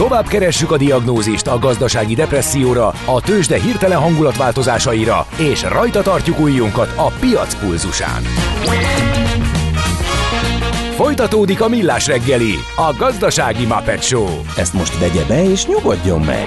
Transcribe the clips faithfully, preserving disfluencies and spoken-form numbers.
Tovább keressük a diagnózist a gazdasági depresszióra, a tőzsde hirtelen hangulatváltozásaira, és rajta tartjuk ujjunkat a piac pulzusán. Folytatódik a Millás reggeli, a gazdasági Muppet Show. Ezt most vegye be és nyugodjon meg!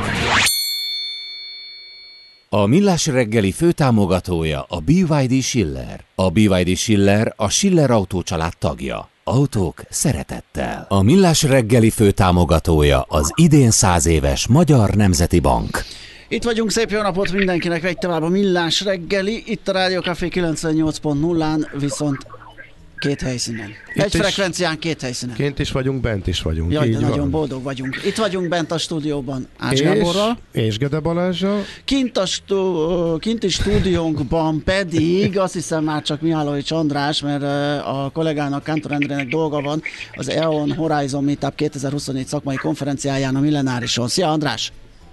A Millás reggeli főtámogatója a bé vé dé Schiller. A bé vé dé Schiller a Schiller Autó család tagja. Autók szeretettel. A Millás reggeli főtámogatója az idén száz éves Magyar Nemzeti Bank. Itt vagyunk, szép jó napot mindenkinek, vegy tovább a Millás reggeli, itt a Rádió Café kilencvennyolc pont nullán, viszont két helyszínen. Itt Egy frekvencián, két helyszínen. Kint is vagyunk, bent is vagyunk. Jaj, de Így nagyon van. boldog vagyunk. Itt vagyunk bent a stúdióban Ács És, Gáborral. és Gede Balázsral. Kint a stú, kinti stúdiónkban pedig azt hiszem már csak Mihálovics András, mert a kollégának, Kántor Endrének dolga van az e on Horizon Meetup kétezer-huszonnégy szakmai konferenciáján a Millenárison. Szia András!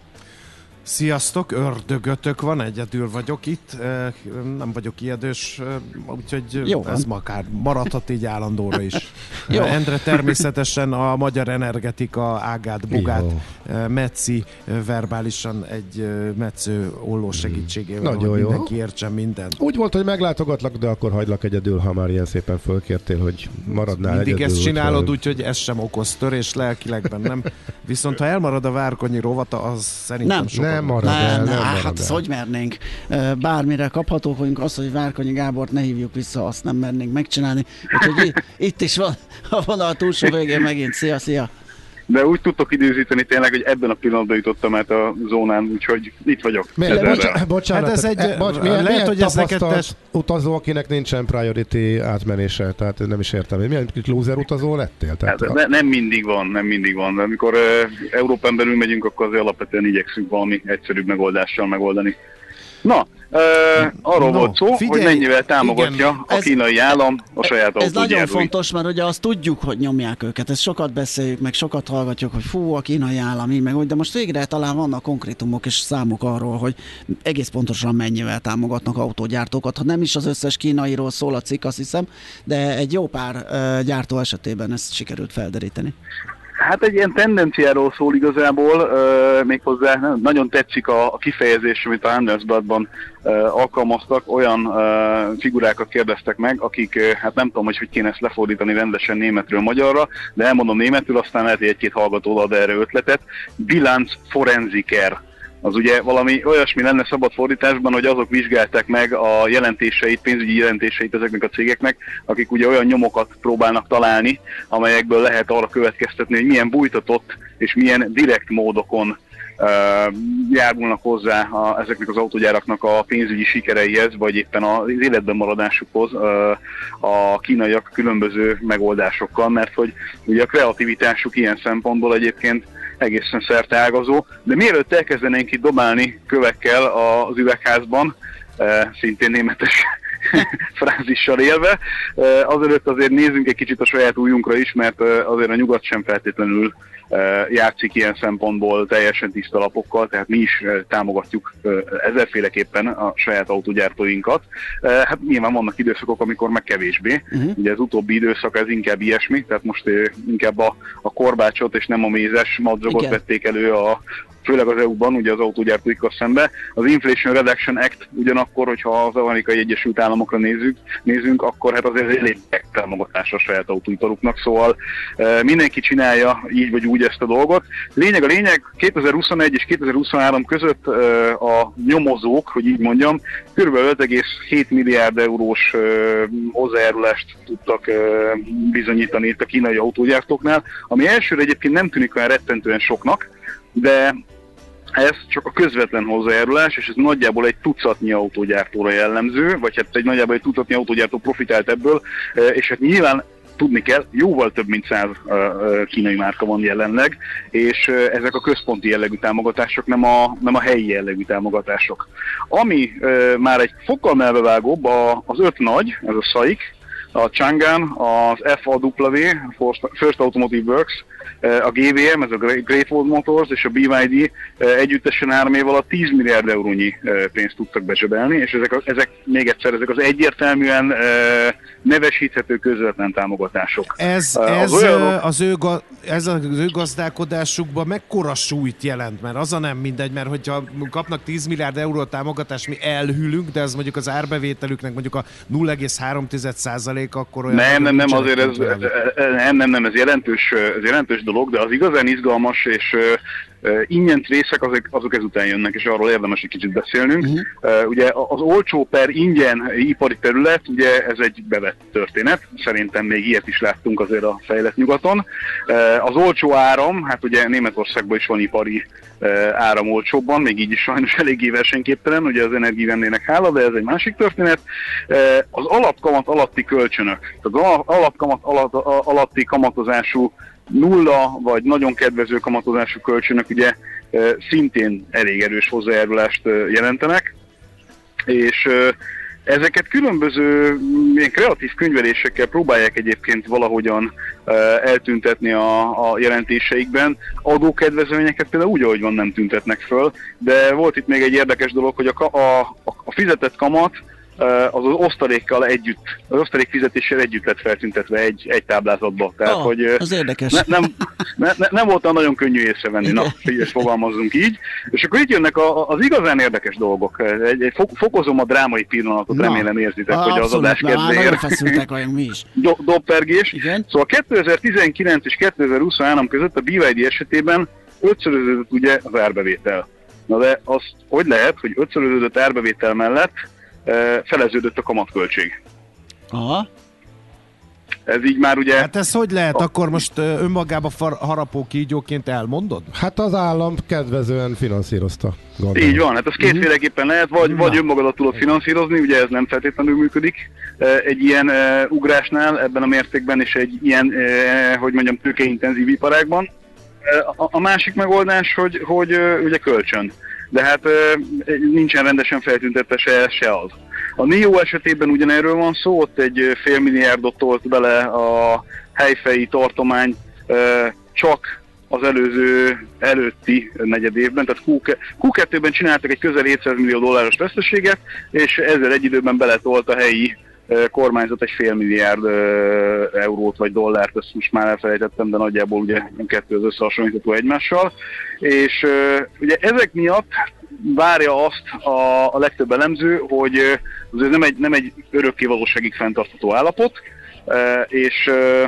Sziasztok, ördögötök van, egyedül vagyok itt, nem vagyok ijedős, úgyhogy Jó, ez akár maradhat így állandóra is. Jó. Endre természetesen a magyar energetika ágát, bugát, Jó. metszi verbálisan egy metsző olló segítségével, Nagyon hogy jó. mindenki értsen mindent. Úgy volt, hogy meglátogatlak, de akkor hagylak egyedül, ha már ilyen szépen fölkértél, hogy maradnál Mindig egyedül. ezt csinálod, úgyhogy- úgyhogy ez sem okoz törés lelkileg bennem. Viszont ha elmarad a Várkonyi rovata, az szerintem Nem. sokan. Nem marad Nem, el, nem, nem hát marad ezt el. hogy mernénk? Bármire kaphatók vagyunk, azt, hogy Várkonyi Gábort ne hívjuk vissza, azt nem mernénk megcsinálni. Úgyhogy itt, itt is van a vonal túlsó végén megint. Szia, szia! De úgy tudtok időzíteni tényleg, hogy ebben a pillanatban jutottam át a zónán, úgyhogy itt vagyok. Miért? Ezerrel. Bocs, bocsánat, Hát ez tehát, egy- e, bocs, milyen, lehet, milyen hogy ez neked tapasztalt test- utazó, akinek nincsen priority átmenése, tehát nem is értem. Milyen loser utazó lettél? Tehát, Hát, ne, nem mindig van, nem mindig van. De amikor uh, Európán belül megyünk, akkor azért alapvetően igyekszünk valami egyszerűbb megoldással megoldani. Na, uh, arról No, volt szó, figyelj, hogy mennyivel támogatja igen, a ez- kínai állam a saját Ez nagyon autógyártóit. fontos, mert ugye azt tudjuk, hogy nyomják őket, ezt sokat beszéljük, meg sokat hallgatjuk, hogy fú, a kínai állam így meg úgy, de most végre talán vannak konkrétumok és számok arról, hogy egész pontosan mennyivel támogatnak autógyártókat. Ha nem is az összes kínairól szól a cikk, azt hiszem, de egy jó pár uh, gyártó esetében ezt sikerült felderíteni. Hát egy ilyen tendenciáról szól igazából, uh, méghozzá nagyon tetszik a, a kifejezés, amit a Handelsblattban uh, alkalmaztak, olyan uh, figurákat kérdeztek meg, akik, uh, hát nem tudom, hogy hogy kéne ezt lefordítani rendesen németről magyarra, de elmondom németül, aztán lehet, hogy egy-két hallgató ad erre ötletet. Bilanz Forensiker. Az ugye valami olyasmi lenne szabad fordításban, hogy azok vizsgálták meg a jelentéseit, pénzügyi jelentéseit ezeknek a cégeknek, akik ugye olyan nyomokat próbálnak találni, amelyekből lehet arra következtetni, hogy milyen bújtatott és milyen direkt módokon uh, járulnak hozzá a, ezeknek az autógyáraknak a pénzügyi sikereihez, vagy éppen az életben maradásukhoz uh, a kínaiak különböző megoldásokkal, mert hogy ugye a kreativitásuk ilyen szempontból egyébként egészen szerteágazó, de mielőtt elkezdenénk itt dobálni kövekkel az üvegházban, szintén németes frázissal élve, azelőtt azért nézzünk egy kicsit a saját újunkra is, mert azért a nyugat sem feltétlenül játszik ilyen szempontból teljesen tiszta lapokkal, tehát mi is támogatjuk ezerféleképpen a saját autógyártóinkat. Hát nyilván vannak időszakok, amikor meg kevésbé. Uh-huh. Ugye az utóbbi időszak ez inkább ilyesmi, tehát most inkább a, a korbácsot és nem a mézes madzagot vették elő a főleg az é u-ban, ugye az autógyártóikkal szembe. Az Inflation Reduction Act ugyanakkor, hogyha az Amerikai Egyesült Államokra nézzük, nézzünk, akkor hát azért elég támogatás a saját autóiparuknak, szóval e, mindenki csinálja így vagy úgy ezt a dolgot. Lényeg a lényeg, kétezer-huszonegy és kétezer-huszonhárom között e, a nyomozók, hogy így mondjam, kb. öt egész hét milliárd eurós e, hozzájárulást tudtak e, bizonyítani itt a kínai autógyártóknál, ami elsőre egyébként nem tűnik olyan rettentően soknak, de ez csak a közvetlen hozzájárulás, és ez nagyjából egy tucatnyi autógyártóra jellemző, vagy hát egy nagyjából egy tucatnyi autógyártó profitált ebből, és hát nyilván tudni kell, jóval több mint száz kínai márka van jelenleg, és ezek a központi jellegű támogatások, nem a, nem a helyi jellegű támogatások. Ami már egy fokkal melbevágóbb, az öt nagy, ez a SAIC, a Chang'an, az ef á dupla vé, First Automotive Works, a gé vé em, ez a Great Wall Motors és a bé vé dé együttesen három év alatt tíz milliárd eurónyi pénzt tudtak bezsebelni, és ezek, ezek még egyszer, ezek az egyértelműen nevesíthető közvetlen támogatások. Ez, az, ez olyanok, az ő, ez az ő gazdálkodásukban mekkora súlyt jelent? Mert az a nem mindegy, mert hogyha kapnak tíz milliárd euró támogatást, mi elhűlünk, de az mondjuk az árbevételüknek mondjuk a nulla egész három százalék, akkor olyan... Nem, nem, nem, azért ez, nem, nem, nem, ez jelentős, ez jelentős dolog, de az igazán izgalmas és Uh, ingyen részek azok, azok ezután jönnek, és arról érdemes egy kicsit beszélnünk. Uh-huh. Uh, ugye az olcsó per ingyen ipari terület, ugye ez egy bevett történet, szerintem még ilyet is láttunk azért a fejlett nyugaton. Uh, az olcsó áram, hát ugye Németországban is van ipari uh, áram olcsóbban, még így is sajnos eléggé versenyképtelen, ugye az energiavennének hála, de ez egy másik történet. Uh, az alapkamat alatti kölcsönök, tehát az alapkamat alatt, alatti kamatozású nulla vagy nagyon kedvező kamatozású kölcsönök ugye szintén elég erős hozzájárulást jelentenek, és ezeket különböző ilyen kreatív könyvelésekkel próbálják egyébként valahogyan eltüntetni a, a jelentéseikben. Adókedvezményeket például úgy, ahogy van, nem tüntetnek föl, de volt itt még egy érdekes dolog, hogy a, a, a fizetett kamat az az osztalékkal együtt, az osztalék fizetéssel együtt lett feltüntetve egy, egy táblázatba. Tehát, oh, hogy az érdekes. Ne, nem, ne, ne, nem volt olyan nagyon könnyű észrevenni, na, így fogalmazzunk így. És akkor itt jönnek a, az igazán érdekes dolgok. Egy, egy fokozom a drámai pillanatot, na, remélem érzitek, a, hogy az adás kedvéért. Feszültek vagyunk mi is. Do, dobpergés. Igen? Szóval kétezer-tizenkilenc és kétezer-huszonhárom között a bé vé dé esetében ötszöröződött ugye az árbevétel. Na de az hogy lehet, hogy ötszöröződött árbevétel mellett feleződött a kamatköltség. Aha. Ez így már ugye... Hát ez hogy lehet? A... Akkor most önmagába far, harapó kígyóként elmondod? Hát az állam kedvezően finanszírozta. Gondolom. Így van, hát ez kétféleképpen lehet, vagy, vagy önmagadat tudod finanszírozni, ugye ez nem feltétlenül működik egy ilyen uh, ugrásnál ebben a mértékben, és egy ilyen, uh, hogy mondjam, tőkeintenzív iparágban. Uh, a, a másik megoldás, hogy, hogy uh, ugye kölcsön. De hát nincsen rendesen feltüntetve se, se az. A NIO esetében ugyanerről van szó, ott egy fél milliárdot tolt bele a helyfeji tartomány csak az előző előtti negyed évben, tehát kú kettőben csináltak egy közel hétszáz millió dolláros veszteséget, és ezzel egy időben beletolt a helyi kormányzat egy fél milliárd eurót vagy dollárt, ezt most már elfelejtettem, de nagyjából ugye kettő az összehasonlítható egymással. És ugye ezek miatt várja azt a, a legtöbb elemző, hogy azért nem egy, nem egy örökké valóságig fenntartható állapot, és,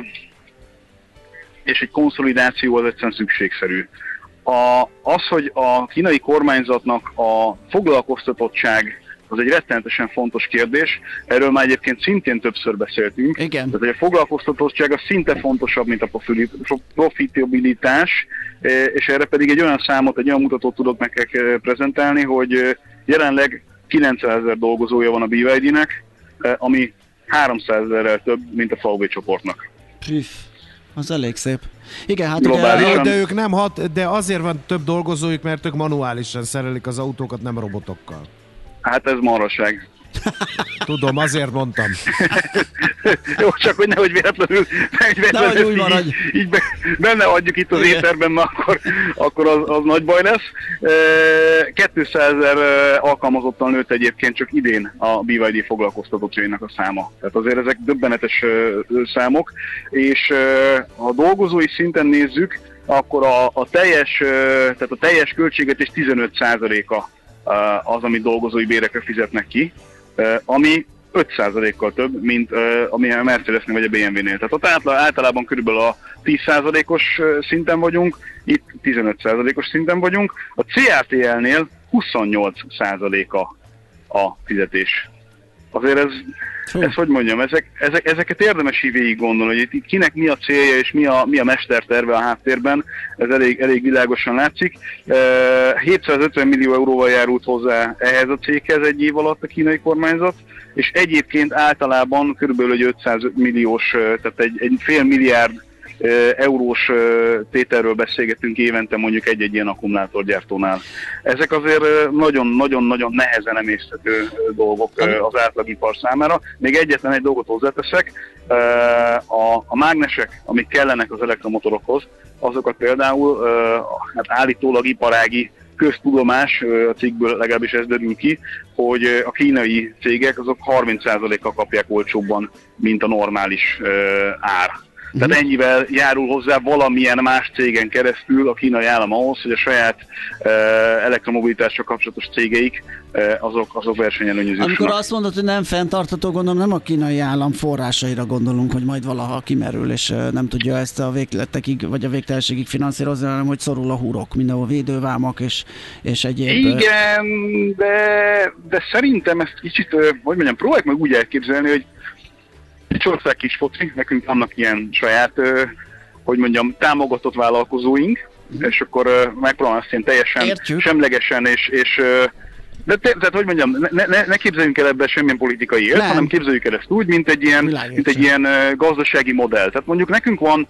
és egy konszolidáció az egyszerűen szükségszerű. A, az, hogy a kínai kormányzatnak a foglalkoztatottság az egy rettenetesen fontos kérdés, erről már egyébként szintén többször beszéltünk. Igen. Tehát, hogy a foglalkoztatottság az szinte fontosabb, mint a profitabilitás, és erre pedig egy olyan számot, egy olyan mutatót tudok nektek prezentálni, hogy jelenleg kilencszázezer dolgozója van a bé vé dé-nek, ami háromszázezerrel több, mint a ef vé csoportnak. Prüff. Az elég szép. Igen, hát globálisan. De ők nem hat, de azért van több dolgozójuk, mert ők manuálisan szerelik az autókat, nem robotokkal. Hát ez marhaság. Tudom, azért mondtam. Jó, csak hogy nehogy véletlenül, véletlenül úgy így, így be, benne hagyjuk itt az éterben, mert akkor, akkor az, az nagy baj lesz. kétszázezer alkalmazottan nőtt egyébként csak idén a bé vé dé foglalkoztatottjainak a száma. Tehát azért ezek döbbenetes számok, és ha dolgozói szinten nézzük, akkor a, a teljes, tehát a teljes költségvetés tizenöt százaléka az, amit dolgozói bérekre fizetnek ki, ami öt százalékkal több, mint ami a Mercedesnél vagy a bé em vé-nél. Tehát ott általában körülbelül a tíz százalékos szinten vagyunk, itt tizenöt százalékos szinten vagyunk. A cé á té el-nél huszonnyolc százaléka a fizetés. Azért ez, ez hogy mondjam, ezek, ezek, ezeket érdemes így végig gondolni, hogy itt kinek mi a célja és mi a, mi a mesterterve a háttérben, ez elég, elég világosan látszik. hétszázötven millió euróval járult hozzá ehhez a céghez egy év alatt a kínai kormányzat, és egyébként általában körülbelül egy ötszáz milliós, tehát egy, egy fél milliárd eurós tételről beszélgetünk évente mondjuk egy-egy ilyen akkumulátorgyártónál. Ezek azért nagyon-nagyon-nagyon nehezen emészthető dolgok az átlagipar számára. Még egyetlen egy dolgot hozzáteszek, a, a mágnesek, amik kellenek az elektromotorokhoz, azokat például hát állítólag iparági köztudomás, a cikkből legalábbis ez derül ki, hogy a kínai cégek azok harminc százalékkal kapják olcsóbban, mint a normális ár. Tehát uh-huh. ennyivel járul hozzá valamilyen más cégen keresztül a kínai állam ahhoz, hogy a saját uh, elektromobilitásra kapcsolatos cégeik uh, azok, azok versenyelőnyözők. Amikor azt mondod, hogy nem fenntartható, gondolom nem a kínai állam forrásaira gondolunk, hogy majd valaha kimerül, és uh, nem tudja ezt a végletekig, vagy a végtelenségig finanszírozni, hanem hogy szorul a hurok, mindenhol védővámak és, és egyéb... Igen, de, de szerintem ezt kicsit, uh, hogy mondjam, próbáljuk meg úgy elképzelni, hogy egy ország kis foci, nekünk vannak ilyen saját, hogy mondjam, támogatott vállalkozóink, mm. és akkor megpróbálom ezt ilyen teljesen Értjük. semlegesen, és, és de te, tehát, hogy mondjam, ne, ne, ne képzeljünk el ebben semmilyen politikai élt, hanem képzeljük el ezt úgy, mint egy ilyen, mint egy ilyen gazdasági modell. Tehát mondjuk nekünk van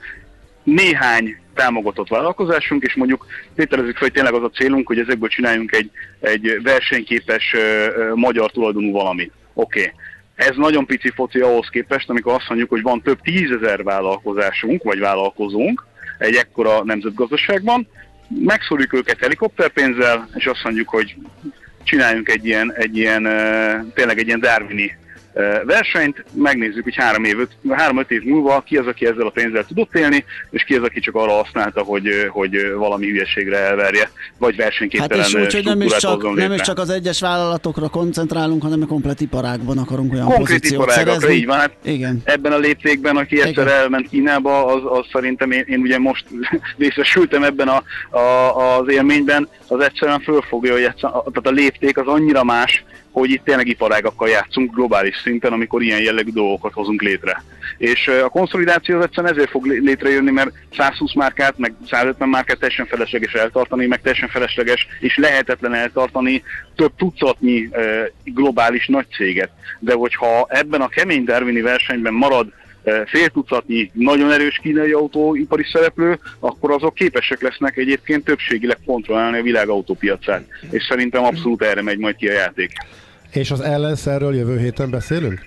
néhány támogatott vállalkozásunk, és mondjuk tételezzük fel, hogy tényleg az a célunk, hogy ezekből csináljunk egy, egy versenyképes uh, magyar tulajdonú valamit. Oké. Okay. Ez nagyon pici foci ahhoz képest, amikor azt mondjuk, hogy van több tízezer vállalkozásunk, vagy vállalkozónk egy ekkora nemzetgazdaságban, megszórjuk őket helikopterpénzzel, és azt mondjuk, hogy csináljunk egy ilyen, egy ilyen tényleg egy ilyen darwini versenyt, megnézzük, hogy három év, három-öt év múlva ki az, aki ezzel a pénzzel tudott élni, és ki az, aki csak arra használta, hogy, hogy valami hülyeségre elverje, vagy versenyképtelen hát struktúrát úgy, nem is, csak, nem is csak az egyes vállalatokra koncentrálunk, hanem a komplet iparágban akarunk olyan Konkrét pozíciót iparágakra, szerezni. így van. Hát igen. Ebben a léptékben, aki egyszer elment Kínába, az, az szerintem én, én ugye most részesültem ebben a, a, az élményben, az egyszerűen fölfogja, hogy egyszer, tehát a lépték az annyira más, hogy itt tényleg iparágakkal játszunk globális szinten, amikor ilyen jellegű dolgokat hozunk létre. És a konszolidáció az egyszerűen ezért fog létrejönni, mert százhúsz márkát, meg százötven márkát teljesen felesleges eltartani, meg teljesen felesleges és lehetetlen eltartani több tucatnyi globális nagy céget. De hogyha ebben a kemény darwini versenyben marad fél tucatnyi nagyon erős kínai autóipari szereplő, akkor azok képesek lesznek egyébként többségileg kontrollálni a világ autópiacát. És szerintem abszolút erre megy majd ki a játék. És az ellenszerről jövő héten beszélünk?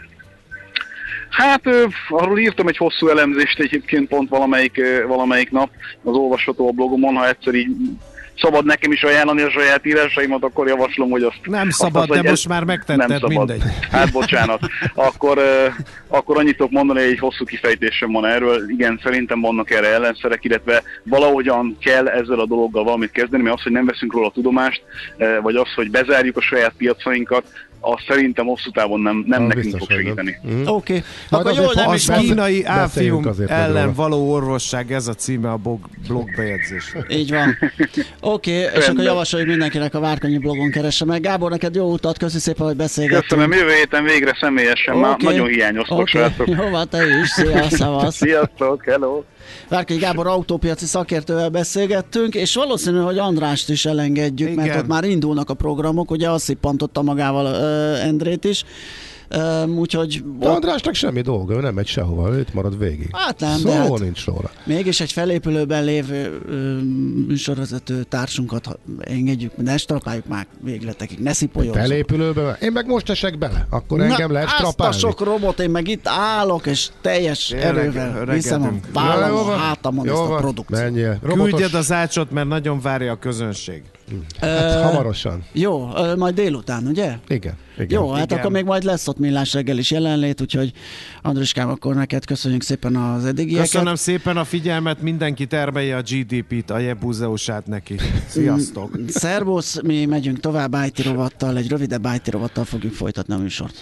Hát arról írtam egy hosszú elemzést egyébként pont valamelyik, valamelyik nap, az olvasható a blogomon, ha egyszer így szabad nekem is ajánlani a saját írásaimat, akkor javaslom, hogy azt... Nem szabad, azt, de most már megtetted, mindegy. Hát bocsánat. Akkor, uh, akkor annyit tudok mondani, hogy egy hosszú kifejtésem van erről. Igen, szerintem vannak erre ellenszerek, illetve valahogyan kell ezzel a dologgal valamit kezdeni, mert az, hogy nem veszünk róla tudomást, uh, vagy az, hogy bezárjuk a saját piacainkat, azt szerintem hosszú távon nem, nem Na, nekünk fog segíteni. Mm. Oké. Okay. Akkor jól nem is kínai áfium ellen való orvosság, ez a címe a blog, blogbejegyzés. Így van. Oké, okay, és akkor javasoljuk mindenkinek a Várkonyi blogon keresse meg. Gábor, neked jó utat, köszi szépen, hogy beszélgettünk. Köszönöm, jövő héten végre személyesen, okay. Már nagyon hiányoztok, okay. Srácok. Jó, van, te is. Szia, szavasz. Sziasztok, hello. Várkonyi Gábor autópiaci szakértővel beszélgettünk, és valószínű, hogy Andrást is elengedjük, igen. Mert ott már indulnak a programok, ugye azt szippantotta magával uh, Endrét is. Um, úgyhogy... De Andrásnak semmi dolga, ő nem megy sehova, őt marad végig. Hát nem, Szó de hát nincs róla. Mégis egy felépülőben lévő műsorvezető társunkat engedjük, ne strapáljuk már végletekig, ne szipolyozzuk. Felépülőben? Én meg most esek bele, akkor engem lehet strapálni. Azt a sok robot, én meg itt állok, és teljes Jelen, erővel viszem a vállam a hátamon ezt a produkciót. Menjél. Küldjed az ácsot, mert nagyon várja a közönség. Hát uh, hamarosan. Jó, uh, majd délután, ugye? Igen. Igen. Jó, hát Igen. akkor még majd lesz ott Millás reggel is jelenlét, úgyhogy Andriskám, akkor neked köszönjük szépen az eddigieket. Köszönöm szépen a figyelmet, mindenki termelje a gé dé pét, a Jebuzeusát neki. Sziasztok! Szervusz, mi megyünk tovább í té rovattal, egy rövidebb í té rovattal fogjuk folytatni a műsort.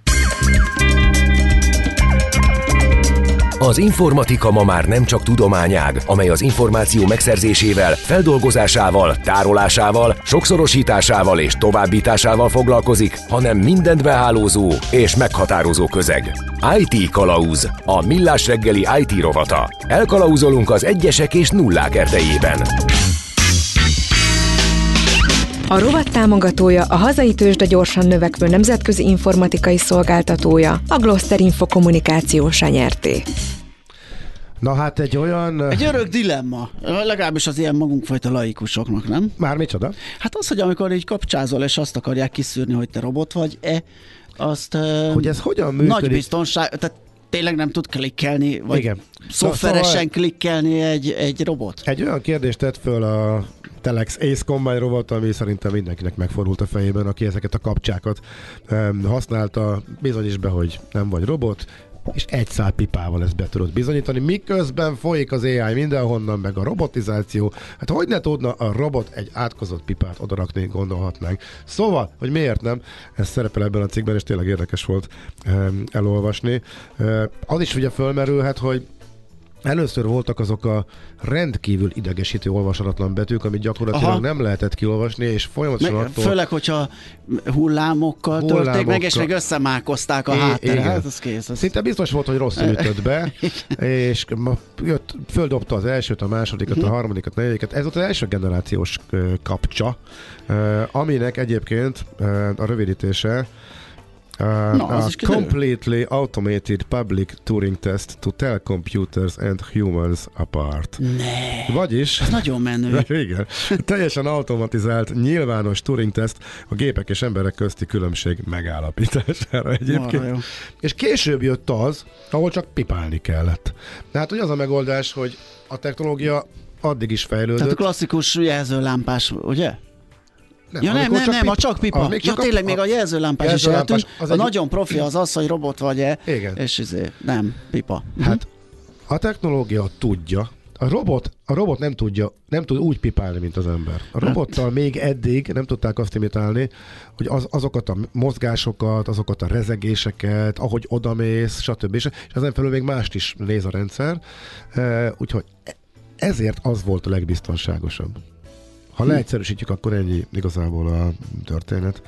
Az informatika ma már nem csak tudományág, amely az információ megszerzésével, feldolgozásával, tárolásával, sokszorosításával és továbbításával foglalkozik, hanem mindent behálózó és meghatározó közeg. í té Kalauz, a Millás reggeli í té rovata. Elkalauzolunk az egyesek és nullák erdejében. A rovat támogatója a hazai tőzsde gyorsan növekvő nemzetközi informatikai szolgáltatója, a Gloster Info Kommunikáció Nyerté. Na hát egy olyan... Egy örök dilemma, legalábbis az ilyen magunkfajta laikusoknak, nem? Már micsoda? Hát az, hogy amikor így kapcsázol, és azt akarják kiszűrni, hogy te robot vagy-e, azt... Hogy ez hogyan működik? Nagy biztonság, tehát tényleg nem tud klikkelni, vagy igen. szoftveresen szóval klikkelni egy, egy robot? Egy olyan kérdést tett föl a Telex Ace Combine robot, ami szerintem mindenkinek megfordult a fejében, aki ezeket a kapcsákat um, használta. Bizonyíts be, hogy nem vagy robot, és egy szál pipával ezt be tudod bizonyítani, miközben folyik az á i mindenhonnan, meg a robotizáció. Hát hogy ne tudna a robot egy átkozott pipát odarakni, gondolhatnánk. Szóval, hogy miért nem, ez szerepel ebben a cikkben, és tényleg érdekes volt um, elolvasni. Uh, az is ugye fölmerülhet, hogy először voltak azok a rendkívül idegesítő, olvashatatlan betűk, amit gyakorlatilag Aha. nem lehetett kiolvasni, és folyamatosan meg, attól... Főleg, hogyha hullámokkal, hullámokkal törték meg, és meg összemákozták a hátteret. Hát, az kész. Az... Szinte biztos volt, hogy rosszul ütött be, és jött, földobta az elsőt, a másodikat, a harmadikat, a negyediket. Ez volt az első generációs kapcsa, aminek egyébként a rövidítése Uh, no, a completely automated public Turing test to tell computers and humans apart. Ne. Vagyis... Ez nagyon menő. Igen. Teljesen automatizált, nyilvános Turing teszt a gépek és emberek közti különbség megállapítására egyébként. Marha, és később jött az, ahol csak pipálni kellett. Tehát, hogy az a megoldás, hogy a technológia addig is fejlődött. Tehát a klasszikus jelzőlámpás, ugye? Nem, ja nem, nem, nem, a csak pipa. Még ja, csak tényleg a, még a jelzőlámpás, jelzőlámpás is eltűnt. A egy... nagyon profi az az, hogy robot vagy-e, igen. És izé, nem, pipa. Hát a technológia tudja, a robot, a robot nem tudja, nem tud úgy pipálni, mint az ember. A robottal még eddig nem tudták azt imitálni, hogy az, azokat a mozgásokat, azokat a rezegéseket, ahogy odamész, stb. És ezen felül még mást is néz a rendszer. Úgyhogy ezért az volt a legbiztonságosabb. Ha leegyszerűsítjük, akkor ennyi igazából a történet.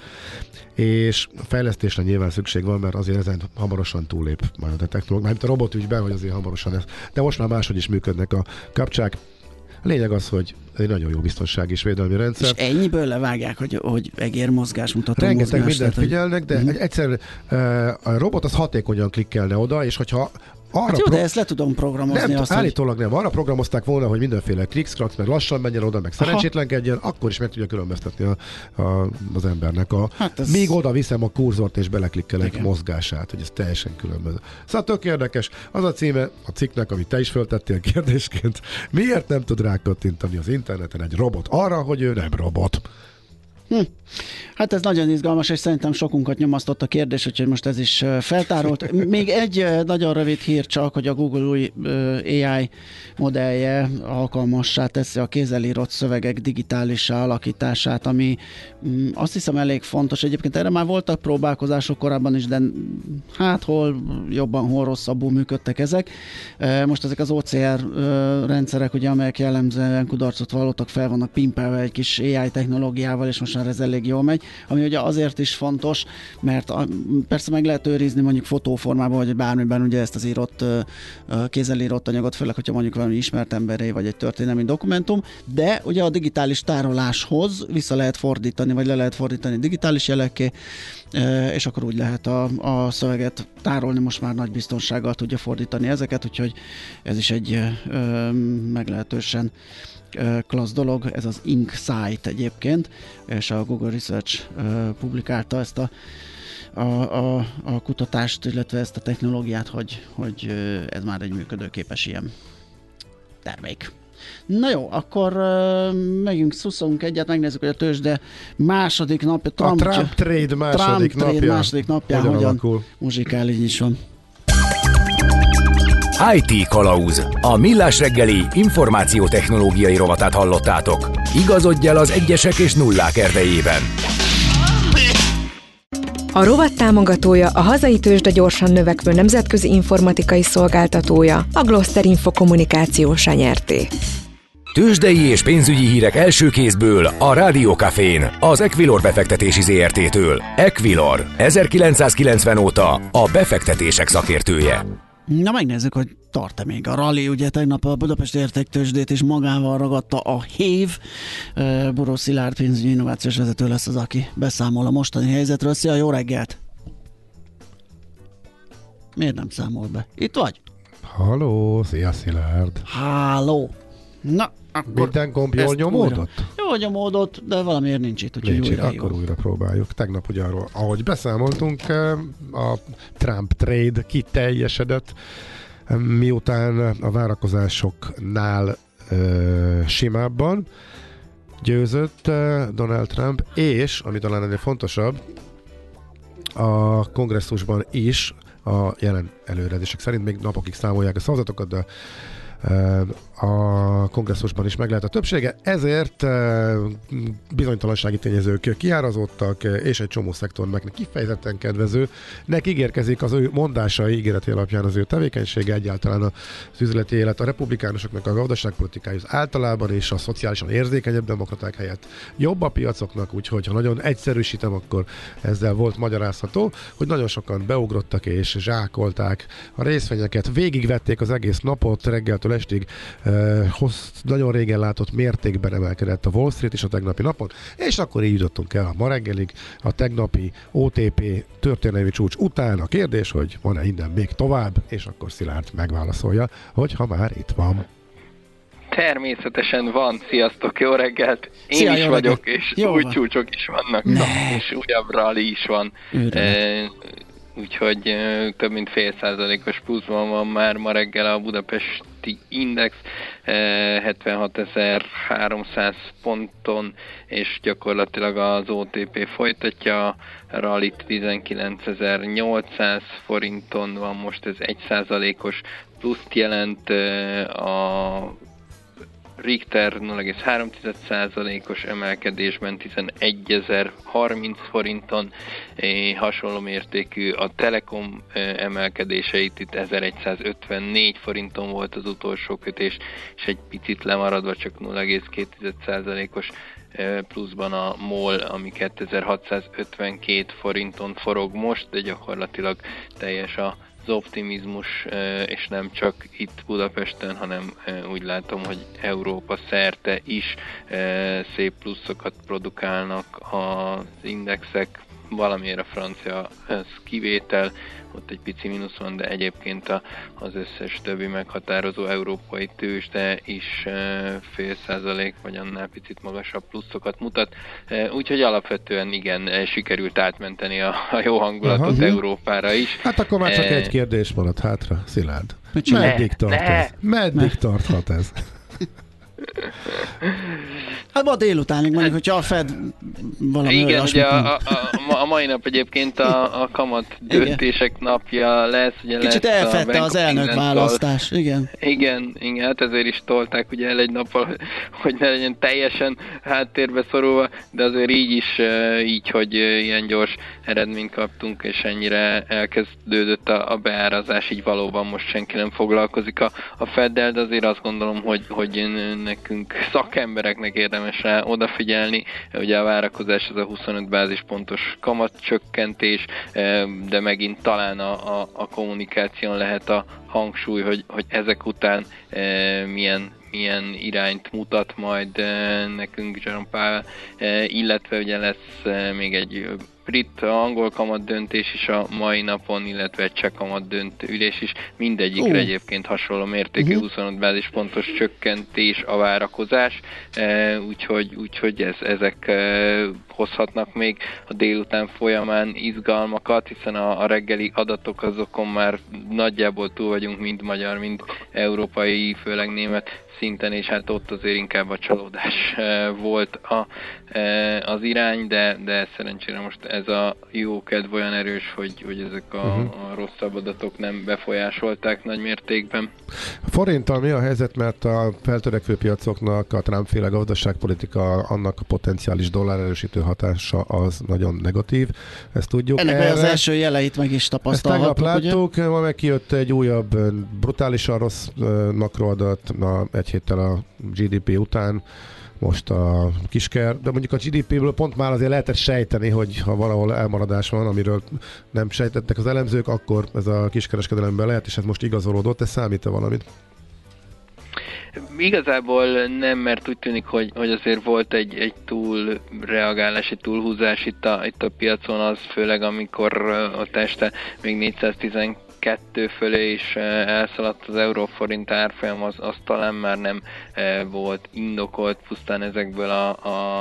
És a fejlesztésre nyilván szükség van, mert azért ezen hamarosan túllép majd a technológia, mármint a robotügyben, hogy azért hamarosan ez. De most már máshogy is működnek a kapcsák. A lényeg az, hogy egy nagyon jó biztonság és védelmi rendszer. És ennyiből levágják, hogy, hogy egérmozgás mutató rengeteg mozgás. Rengeteg mindent figyelnek, de uh-huh. egyszerűen a robot az hatékonyan klikkelne oda, és hogyha arra hát jó, pro... de ezt le tudom programozni. Nem, azt, állítólag hogy... nem. Arra programozták volna, hogy mindenféle kliksz-klaksz, meg lassan menjen oda, meg szerencsétlenkedjen, akkor is meg tudja különböztetni a, a, az embernek a... Hát ez... Még oda viszem a kurzort, és beleklikkelek mozgását, hogy ez teljesen különböző. Szóval tök érdekes. Az a címe a cikknek, amit te is föltettél kérdésként. Miért nem tud rákattintani az interneten egy robot arra, hogy ő nem robot? Hm. Hát ez nagyon izgalmas, és szerintem sokunkat nyomasztott a kérdés, úgyhogy most ez is feltárolt. Még egy nagyon rövid hír csak, hogy a Google új á i modellje alkalmassá teszi a kézzel írott szövegek digitálissá alakítását, ami azt hiszem elég fontos. Egyébként erre már voltak próbálkozások korábban is, de hát hol jobban, hol rosszabbul működtek ezek. Most ezek az o cé er rendszerek, ugye, amelyek jellemzően kudarcot vallottak, fel vannak pimpelve egy kis á i technológiával, és most már ez elég jól megy, ami ugye azért is fontos, mert a, persze meg lehet őrizni mondjuk fotóformában, vagy bármiben ugye ezt az írott, kézzel írott anyagot, főleg, hogyha mondjuk valami ismert emberé, vagy egy történelmi dokumentum, de ugye a digitális tároláshoz vissza lehet fordítani, vagy le lehet fordítani digitális jelekké, és akkor úgy lehet a, a szöveget tárolni, most már nagy biztonsággal tudja fordítani ezeket, úgyhogy ez is egy ö, meglehetősen klassz dolog, ez az InkSight egyébként, és a Google Research uh, publikálta ezt a, a, a, a kutatást, illetve ezt a technológiát, hogy, hogy uh, ez már egy működőképes ilyen termék. Na jó, akkor uh, megyünk, szuszolunk egyet, megnézzük, hogy a tőzsde második napja, Trump, a Trump Trade második Trump napja, trade második napja hogyan, hogyan alakul. Muzsikál, így is van. i té Kalauz. A Millás reggeli információtechnológiai rovatát hallottátok. Igazodj el az egyesek és nullák erdejében. A rovat támogatója a hazai tőzsde gyorsan növekvő nemzetközi informatikai szolgáltatója, a Gloster Info Kommunikációs Nyerté. Tőzsdei és pénzügyi hírek első kézből a Rádió Cafén, az Equilor befektetési zé er té-től. Equilor, ezerkilencszázkilencven óta a befektetések szakértője. Na, megnézzük, hogy tart-e még a rally. Ugye tegnap a Budapesti Értéktőzsdét is magával ragadta a hév. Buró Szilárd pénzügyi innovációs vezető lesz az, aki beszámol a mostani helyzetről. Szia, jó reggelt! Miért nem számol be? Itt vagy? Halló, szia Szilárd! Háló! Na, akkor minden gomb jól nyomódott? Jól nyomódott, de valamiért nincs itt, úgyhogy nincs újra itt, akkor újra próbáljuk. Tegnap ugye arról, ahogy beszámoltunk, a Trump trade kiteljesedett, miután a várakozásoknál ö, simábban győzött Donald Trump, és, ami talán ennél fontosabb, a kongresszusban is a jelen előrejelzések szerint. Még napokig számolják a szavazatokat, de a kongresszusban is meg lehet a többsége, ezért bizonytalansági tényezők kiárazódtak, és egy csomó szektornak kifejezetten kedvező. Nek ígérkezik az ő mondásai, ígéreti alapján az ő tevékenysége, egyáltalán az üzleti élet. A republikánusoknak a gazdaságpolitikai általában, és a szociálisan érzékenyebb demokraták helyett jobb a piacoknak, úgyhogy ha nagyon egyszerűsítem, akkor ezzel volt magyarázható, hogy nagyon sokan beugrottak és zsákolták a részvényeket, végigvették az egész napot, reggeltől estig uh, hossz, nagyon régen látott mértékben emelkedett a Wall Street is a tegnapi napon, és akkor így jutottunk el a ma reggelig, a tegnapi o té pé történelmi csúcs után. A kérdés, hogy van-e innen még tovább, és akkor Szilárd megválaszolja, hogyha már itt van. Természetesen van. Sziasztok, jó reggelt! Én Szia, is vagyok, reggelt. És jó új van. Csúcsok is vannak, ne. És újabb rally is van. E, úgyhogy e, több mint fél százalékos pluszban van már ma reggel a budapesti index, e, hetvenhatezer-háromszáz ponton, és gyakorlatilag az o té pé folytatja a rallyt, tizenkilencezer-nyolcszáz forinton van most, ez egy százalékos pluszt jelent, e, a Richter nulla egész három százalékos emelkedésben tizenegyezer-harminc forinton, hasonló mértékű a Telekom emelkedéseit, itt ezeregyszázötvennégy forinton volt az utolsó kötés, és egy picit lemaradva csak nulla egész két százalékos pluszban a MOL, ami kétezer-hatszázötvenkét forinton forog most, de gyakorlatilag teljes a az optimizmus, és nem csak itt Budapesten, hanem úgy látom, hogy Európa szerte is szép pluszokat produkálnak az indexek, valamiért a francia ez kivétel, ott egy pici mínusz van, de egyébként a, az összes többi meghatározó európai tőzsde is e, fél százalék, vagy annál picit magasabb pluszokat mutat. E, úgyhogy alapvetően igen, e, sikerült átmenteni a, a jó hangulatot Aha. Európára is. Hát akkor már csak e... egy kérdés maradt hátra, Szilárd. Meddig ne, tart ne. ez? Meddig ne. tarthat ez? Hát ma délutánig mondjuk, hogyha a Fed valami igen, ugye a, a, a mai nap egyébként a, a kamat döntések napja lesz. Ugye Kicsit lesz elfedte az elnök választás, igen. Igen, igen, hát ezért is tolták ugye el egy nappal, hogy ne legyen teljesen háttérbe szorulva, de azért így is, így, hogy ilyen gyors eredményt kaptunk, és ennyire elkezdődött a, a beárazás, így valóban most senki nem foglalkozik a, a Feddel, de azért azt gondolom, hogy, hogy nekünk szakembereknek érdemes rá odafigyelni. Ugye a várakozás az a huszonöt bázispontos kamatcsökkentés, de megint talán a, a, a kommunikáción lehet a hangsúly, hogy, hogy ezek után milyen milyen irányt mutat majd nekünk Jerome Powell, illetve ugye lesz még egy brit, angol kamat döntés is a mai napon, illetve egy cseh kamat döntő ülés is. Mindegyikre uh. egyébként hasonló mértékű uh-huh. huszonöt bázispontos csökkentés a várakozás, úgyhogy, úgyhogy ez, ezek hozhatnak még a délután folyamán izgalmakat, hiszen a, a reggeli adatok azokon már nagyjából túl vagyunk, mind magyar, mind európai, főleg német szinten, és hát ott azért inkább a csalódás volt a, az irány, de, de szerencsére most ez a jó kedv olyan erős, hogy, hogy ezek a, uh-huh. a rosszabb adatok nem befolyásolták nagy mértékben. A forinttal mi a helyzet, mert a feltörekvő piacoknak a Trump-féle gazdaságpolitika, annak a potenciális dollár erősítő hatása az nagyon negatív, ezt tudjuk. Ennek erre, az első jeleit meg is tapasztalhattuk, ezt tegnap láttuk, ma meg kijött egy újabb brutálisan rossz makroadat, na, egy héttel a gé dé pé után, most a kisker, de mondjuk a gé dé péből pont már azért lehetett sejteni, hogy ha valahol elmaradás van, amiről nem sejtettek az elemzők, akkor ez a kiskereskedelemben lehet, és ez most igazolódott. Ez számít-e valamit? Igazából nem, mert úgy tűnik, hogy, hogy azért volt egy, egy túlreagálás, egy túlhúzás itt a, itt a piacon, az főleg amikor a teste még négyszáztizenkettő fölé is elszaladt az euróforint árfolyam, az, az talán már nem volt indokolt, pusztán ezekből a, a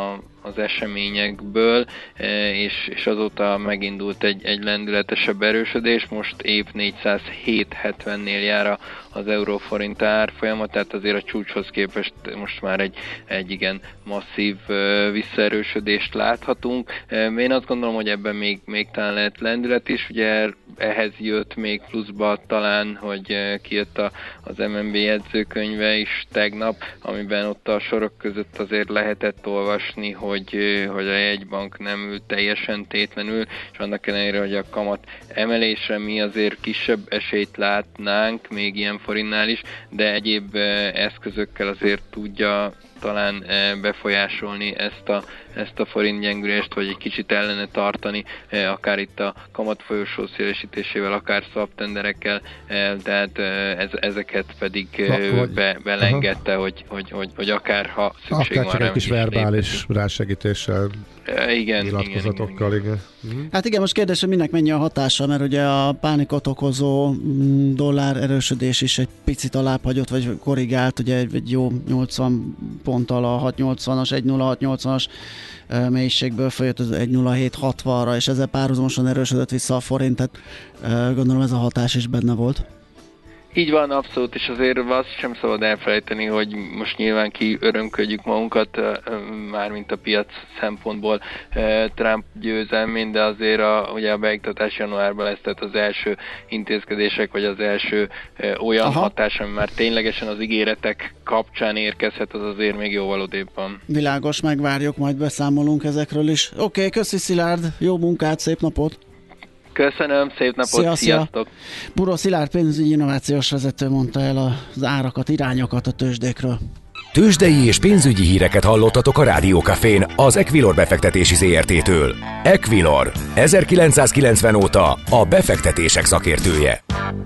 az eseményekből, és, és azóta megindult egy, egy lendületesebb erősödés, most épp négyszázhét hetvennél jár az euróforint árfolyama, tehát azért a csúcshoz képest most már egy, egy igen masszív visszaerősödést láthatunk. Én azt gondolom, hogy ebben még, még talán lehet lendület is, ugye ehhez jött még pluszba talán, hogy kijött a, az em en bé jegyzőkönyve is tegnap, amiben ott a sorok között azért lehetett olvasni, hogy, hogy a jegybank nem ül teljesen tétlenül, és annak ellenére, hogy a kamat emelésre mi azért kisebb esélyt látnánk, még ilyen forintnál is, de egyéb eszközökkel azért tudja talán befolyásolni ezt a, ezt a forint gyengülést, vagy egy kicsit ellene tartani, akár itt a kamatfolyósó szélesítésével, akár swap tenderekkel, tehát ez, ezeket pedig be, belengedte, hogy, hogy, hogy, hogy akár ha szükség akár van csak rá, egy kis verbális rásegítéssel, igen, nyilatkozatokkal, igen. igen. igen. Hát igen, most kérdés, hogy minek mennyi a hatása, mert ugye a pánikot okozó dollár erősödés is egy picit alább hagyott, vagy korrigált, ugye egy jó nyolcvan ponttal a hat nyolcvanas, egy nulla hat nyolcvanas mélységből följött az egy nulla hét hatvanra, és ezzel párhuzamosan erősödött vissza a forint, tehát gondolom ez a hatás is benne volt. Így van, abszolút, és azért azt sem szabad elfelejteni, hogy most nyilván ki örömködjük magunkat, mármint a piac szempontból Trump győzelmén, de azért a, ugye a beiktatás januárban lesz, tehát az első intézkedések, vagy az első olyan Aha. hatás, ami már ténylegesen az ígéretek kapcsán érkezhet, az azért még jóval odébb van. Világos, megvárjuk, majd beszámolunk ezekről is. Oké, okay, köszi Szilárd, jó munkát, szép napot! Köszönöm, szép napot, szia, sziasztok! Szia. Buró Szilárd pénzügyi innovációs vezető mondta el az árakat, irányokat a tőzsdékről. Tőzsdei és pénzügyi híreket hallottatok a Rádiókafén az Equilor befektetési zé er té-től. Equilor, ezerkilencszázkilencven óta a befektetések szakértője.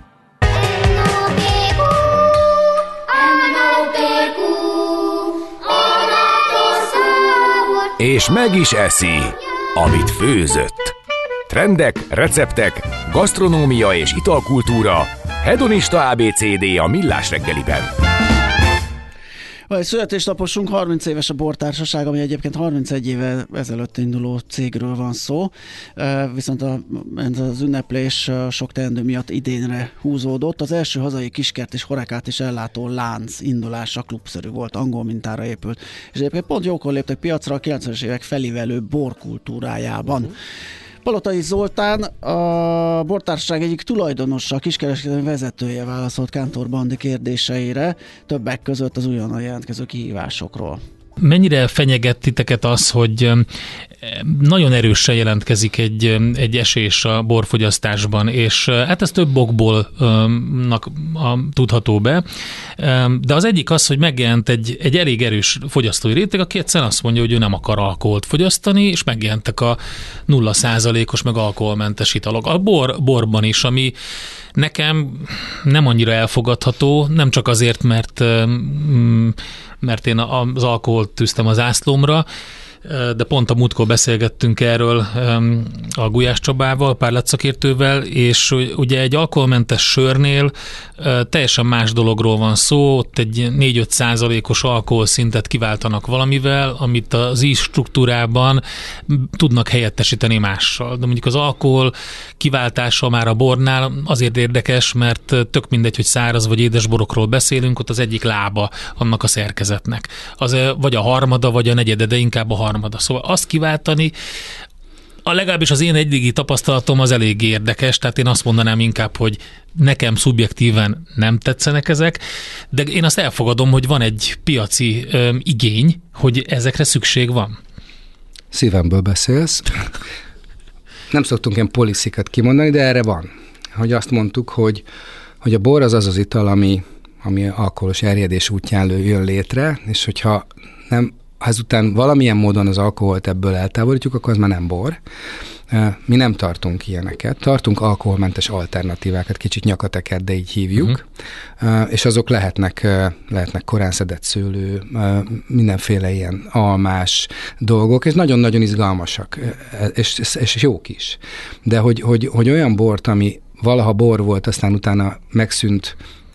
És meg is eszi, amit főzött. Trendek, receptek, gasztronómia és italkultúra, hedonista á bé cé dé a Millás reggeliben. A születésnaposunk, harminc éves a bortársaság, ami egyébként harmincegy éve ezelőtt induló cégről van szó, viszont a, az ünneplés sok teendő miatt idénre húzódott. Az első hazai kiskert és horekát is ellátó lánc indulása klubszerű volt, angol mintára épült. És egyébként pont jókor léptek piacra a kilencvenes évek felívelő borkultúrájában. Uh-huh. Palotai Zoltán, a bortársaság egyik tulajdonosa, kiskereskedelmi vezetője válaszolt Kántor Bandi kérdéseire, többek között az újonnan jelentkező kihívásokról. Mennyire fenyeget titeket az, hogy nagyon erősen jelentkezik egy, egy esés a borfogyasztásban, és hát ez több okból nak, a, tudható be, de az egyik az, hogy megjelent egy, egy elég erős fogyasztói réteg, aki egyszerűen azt mondja, hogy ő nem akar alkoholt fogyasztani, és megjelentek a nulla százalékos meg alkoholmentes italok. A bor, borban is, ami nekem nem annyira elfogadható, nem csak azért, mert mert én az alkoholt tűztem az ászlómra, de pont a múltkor beszélgettünk erről a Gulyás Csabával, párletszakértővel, és ugye egy alkoholmentes sörnél teljesen más dologról van szó, ott egy négy-öt százalékos alkoholszintet kiváltanak valamivel, amit az íz struktúrában tudnak helyettesíteni mással. De mondjuk az alkohol kiváltása már a bornál azért érdekes, mert tök mindegy, hogy száraz vagy édes borokról beszélünk, ott az egyik lába annak a szerkezetnek. Az vagy a harmada, vagy a negyede, de inkább a harmada. Szóval azt kiváltani, a legalábbis az én eddigi tapasztalatom az elég érdekes, tehát én azt mondanám inkább, hogy nekem szubjektíven nem tetszenek ezek, de én azt elfogadom, hogy van egy piaci öm, igény, hogy ezekre szükség van. Szívemből beszélsz. Nem szoktunk ilyen poliszikat kimondani, de erre van. Hogy azt mondtuk, hogy, hogy a bor az az az ital, ami, ami alkoholos erjedés útján jön létre, és hogyha nem ezután valamilyen módon az alkoholt ebből eltávolítjuk, akkor az már nem bor. Mi nem tartunk ilyeneket. Tartunk alkoholmentes alternatívákat, kicsit nyakateker, de így hívjuk, uh-huh. és azok lehetnek, lehetnek korán szedett szőlő, mindenféle ilyen almás dolgok, és nagyon-nagyon izgalmasak, és, és jók is. De hogy, hogy, hogy olyan bort, ami valaha bor volt, aztán utána megszűnt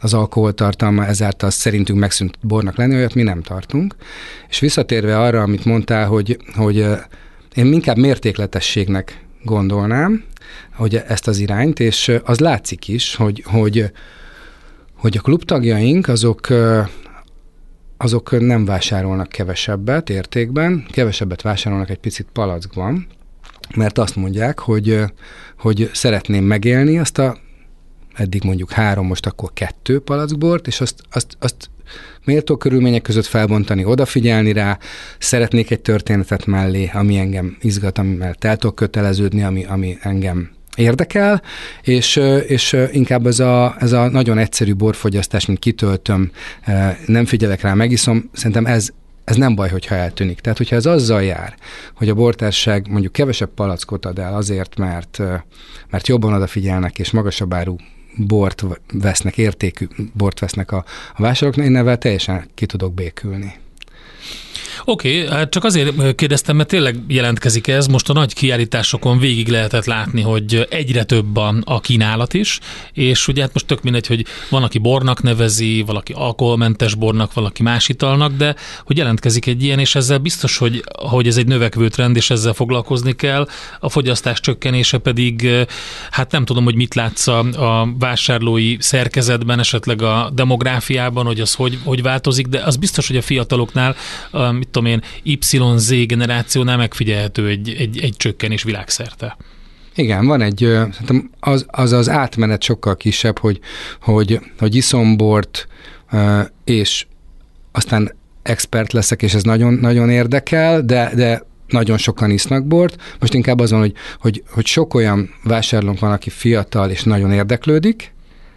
az alkoholtartalma ezáltal szerintünk megszűnt bornak lenni, olyat mi nem tartunk. És visszatérve arra, amit mondtál, hogy, hogy én inkább mértékletességnek gondolnám, hogy ezt az irányt, és az látszik is, hogy, hogy, hogy a klubtagjaink azok, azok nem vásárolnak kevesebbet értékben, kevesebbet vásárolnak egy picit palackban, mert azt mondják, hogy, hogy szeretném megélni azt a eddig mondjuk három, most akkor kettő palackbort, és azt, azt, azt méltó körülmények között felbontani, odafigyelni rá, szeretnék egy történetet mellé, ami engem izgat, amivel el tudok köteleződni, ami, ami engem érdekel, és, és inkább ez a, ez a nagyon egyszerű borfogyasztás, mint kitöltöm, nem figyelek rá, megiszom, szerintem ez, ez nem baj, hogyha eltűnik. Tehát, hogyha ez azzal jár, hogy a bortársaság mondjuk kevesebb palackot ad el azért, mert, mert jobban odafigyelnek, és magasabb áru bort vesznek, értékű bort vesznek a, a vásárlóknak, én ezzel teljesen ki tudok békülni. Oké, okay, hát csak azért kérdeztem, mert tényleg jelentkezik ez. Most a nagy kiállításokon végig lehetett látni, hogy egyre több a, a kínálat is, és ugye hát most tök mindegy, hogy van, aki bornak nevezi, valaki alkoholmentes bornak, valaki más italnak, de hogy jelentkezik egy ilyen, és ezzel biztos, hogy, hogy ez egy növekvő trend, és ezzel foglalkozni kell. A fogyasztás csökkenése pedig, hát nem tudom, hogy mit látsz a, a vásárlói szerkezetben, esetleg a demográfiában, hogy az hogy, hogy változik, de az biztos, hogy a fiataloknál, mit tudom én, Y Z generációnál megfigyelhető egy, egy, egy csökkenés világszerte. Igen, van egy, szerintem az, az az átmenet sokkal kisebb, hogy, hogy, hogy iszom bort, és aztán expert leszek, és ez nagyon, nagyon érdekel, de, de nagyon sokan isznak bort. Most inkább az van, hogy, hogy, hogy sok olyan vásárlónk van, aki fiatal, és nagyon érdeklődik,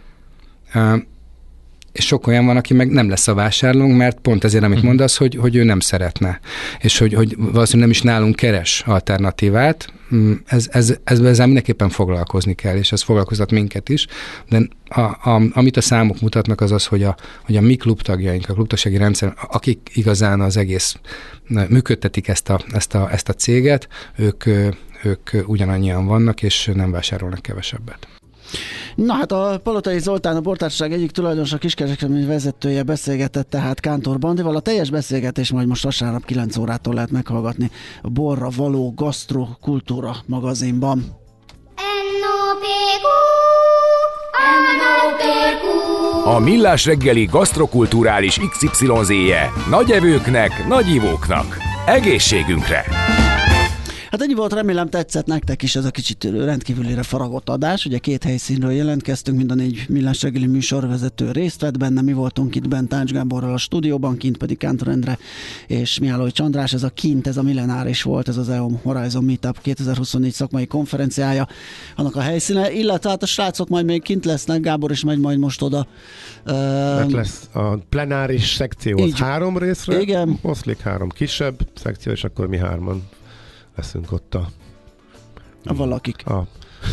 és sok olyan van, aki meg nem lesz a vásárlónk, mert pont ezért, amit mondasz, hogy, hogy ő nem szeretne. És hogy, hogy valószínűleg nem is nálunk keres alternatívát. Ez, ez, ezzel mindenképpen foglalkozni kell, és ez foglalkoztat minket is. De a, a, amit a számok mutatnak, az az, hogy a, hogy a mi klubtagjaink, a klubtagsági rendszer, akik igazán az egész működtetik ezt a, ezt a, ezt a céget, ők, ők ugyanannyian vannak, és nem vásárolnak kevesebbet. Na hát a Palotai Zoltán, a bortársaság egyik tulajdonosa, kiskereskedelmi vezetője beszélgetett tehát Kántor Bandival. A teljes beszélgetés majd most vasárnap kilenc órától lehet meghallgatni a Borra Való Gasztrokultúra magazinban. A Millás reggeli gasztrokulturális iksz ipszilon zé-je nagy evőknek, nagy ivóknak. Egészségünkre! Hát ennyi volt, remélem tetszett nektek is ez a kicsit rendkívülire faragott adás. Ugye két helyszínről jelentkeztünk, mind a négy Millás reggeli műsorvezető részt vett benne. Mi voltunk itt bent Tács Gáborral a stúdióban, kint pedig Kántor Endre és Mihály Csandrás. Ez a kint, ez a millenáris volt, ez az e o em Horizon Meetup kétezer-huszonnégy szakmai konferenciája. Annak a helyszíne, illetve hát a srácok majd még kint lesznek, Gábor is megy majd most oda. Mert lesz a plenáris szekció, az három részre igen. Oszlik, három kisebb szekció, és akkor mi hárman leszünk ott a... A valakik. A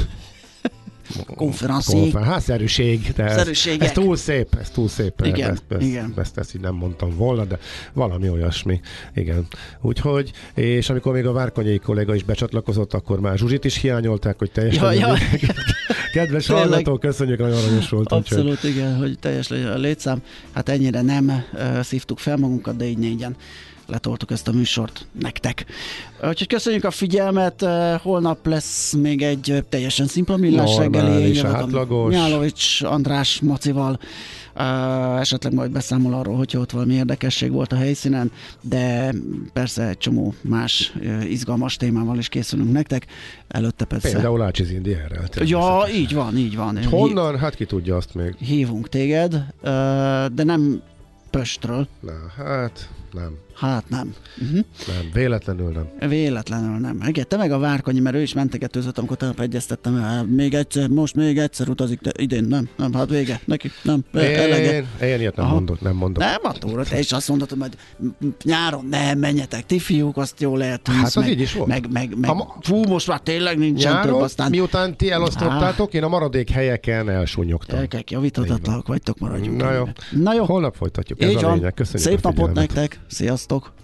konferencié. Konfer- hát szerűség. De ez, ez túl szép, ez túl szép. Igen, ezt, ezt, igen. Ezt, ezt így nem mondtam volna, de valami olyasmi. Igen. Úgyhogy, és amikor még a várkonyai kolléga is becsatlakozott, akkor már Zsuzsit is hiányolták, hogy teljes ja, ja. Kedves hallgató, köszönjük, nagyon aranyos volt. Abszolút, úgyhogy... igen, hogy teljes legyen a létszám. Hát ennyire nem uh, szívtuk fel magunkat, de így négyen letoltuk ezt a műsort nektek. Úgyhogy köszönjük a figyelmet, holnap lesz még egy teljesen szimpla Millás reggeli. Átlagos. Mihálovics András Macival. Uh, esetleg majd beszámol arról, hogyha ott valami érdekesség volt a helyszínen, de persze egy csomó más uh, izgalmas témával is készülünk nektek. Előtte persze... Például Ácsiz Indierrel. Ja, így van, így van. Honnan? Hát ki tudja azt még. Hívunk téged, uh, de nem Pöstről. Na, hát nem. Hát nem. Uh-huh. Nem, véletlenül nem. Véletlenül nem. Igen, te meg a Várkonyi, mert ő is mentegetőzött, amikor tegnap egyeztettem, még egyszer, most még egyszer utazik, de idén nem, nem, hát vége, neki, nem, elege. Én, én ilyet nem mondok, nem mondok. Nem, attól, te is azt mondod, hogy majd nyáron nem menjetek, ti fiúk, azt jól eltűnsz. Hát az meg, így is volt. Meg, meg, meg, ma... fú, most már tényleg nincsen nyáron, több, aztán... miután ti elosztottátok, én a maradék helyeken elsúnyogtam. Elkek, javítatatlanok vagytok, maradjunk. Na jó. Na jó. Holnap folytatjuk, ez így a lényeg. Köszönjük. Szép napot nektek, sziasztok!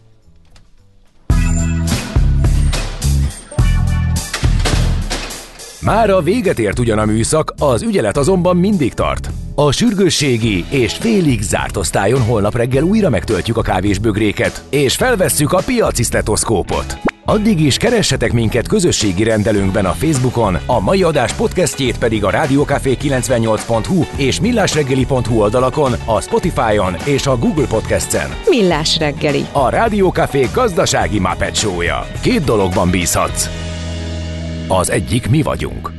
Mára véget ért ugyan a műszak, az ügyelet azonban mindig tart. A sürgősségi és félig zárt osztályon holnap reggel újra megtöltjük a kávésbögréket, és felvesszük a piaci sztetoszkópot. Addig is keressetek minket közösségi rendelőnkben a Facebookon, a mai adás podcastjét pedig a rádiókafé kilencvennyolc pont hu és millásreggeli pont hu oldalakon, a Spotify-on és a Google Podcast-en. Millás reggeli. A Rádiókafé gazdasági Muppet show-ja. Két dologban bízhatsz. Az egyik mi vagyunk.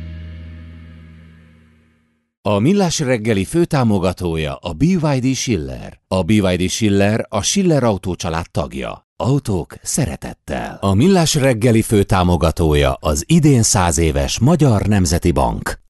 A Millás reggeli főtámogatója a bé vé dé Schiller. A bé vé dé Schiller a Schiller Autó család tagja. Autók szeretettel. A Millás reggeli főtámogatója az idén száz éves Magyar Nemzeti Bank.